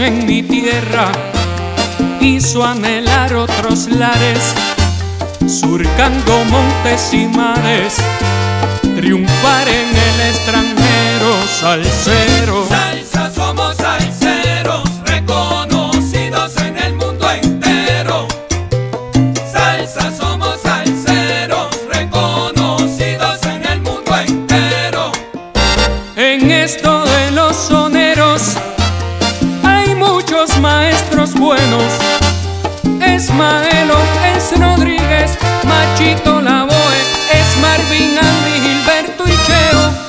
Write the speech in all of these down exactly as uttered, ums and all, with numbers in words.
en mi tierra hizo anhelar otros lares, surcando montes y mares, triunfar en el extranjero. Salsero, salsa, somos salseros, reconocidos en el mundo entero. Salsa, somos salseros, reconocidos en el mundo entero. En esto de los soneros hay muchos maestros buenos. Es Maelo, es Rodríguez, Machito Lavoe, es Marvin, Andy, Gilberto y Cheo.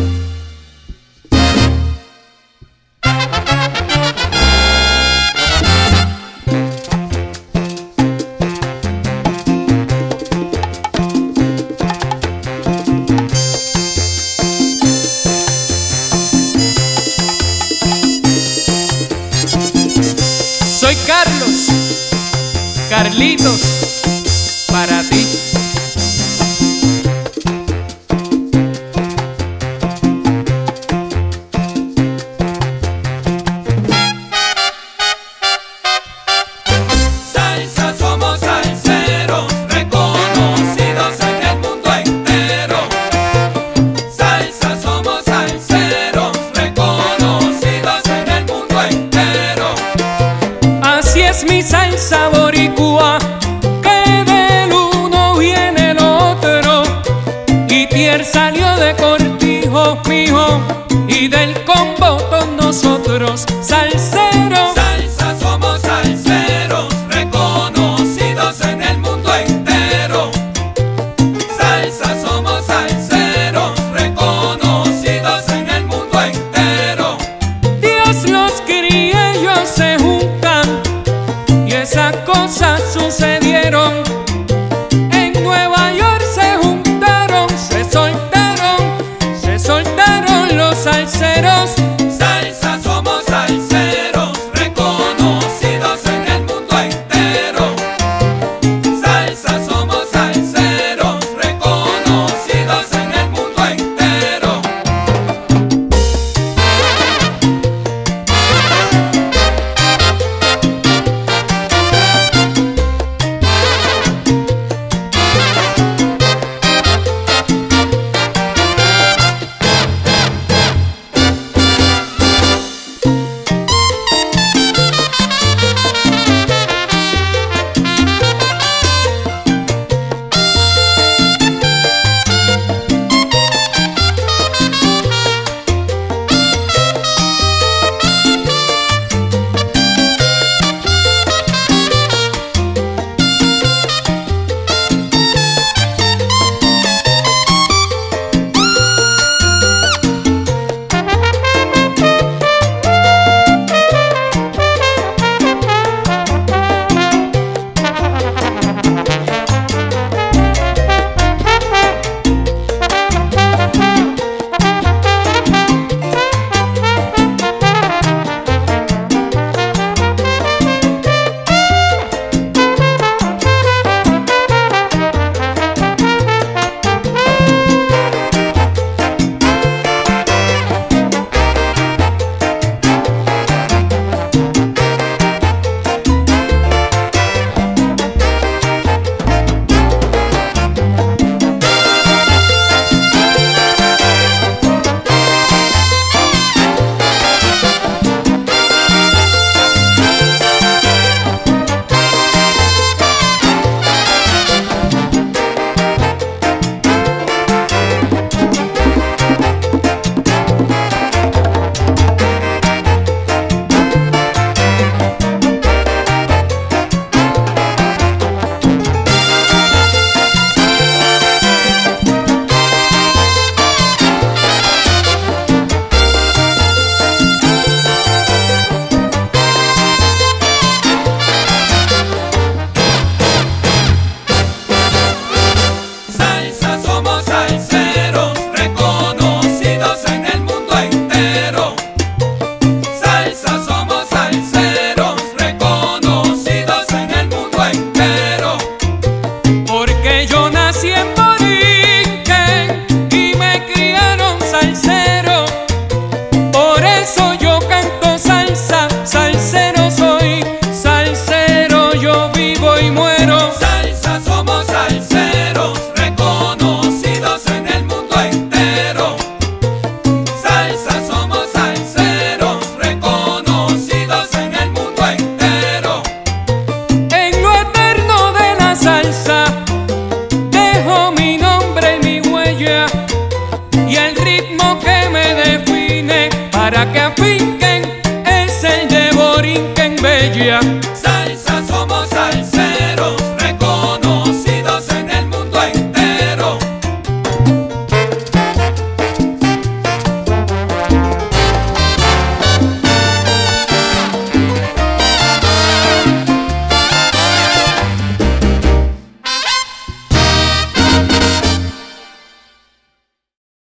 Soy Carlos, Carlitos, para ti. Salsa, somos salseros, reconocidos en el mundo entero. Salsa, somos salseros, reconocidos en el mundo entero. Así es mi salsa boricua, que del uno viene el otro. Y Tier salió de Cortijo, mijo, y del combo con nosotros. Salsero, Salsa, somos salseros, reconocidos en el mundo entero. Salsa, somos salseros, reconocidos en el mundo entero. Dios los cría, ellos se juntan y esa cosa sucede.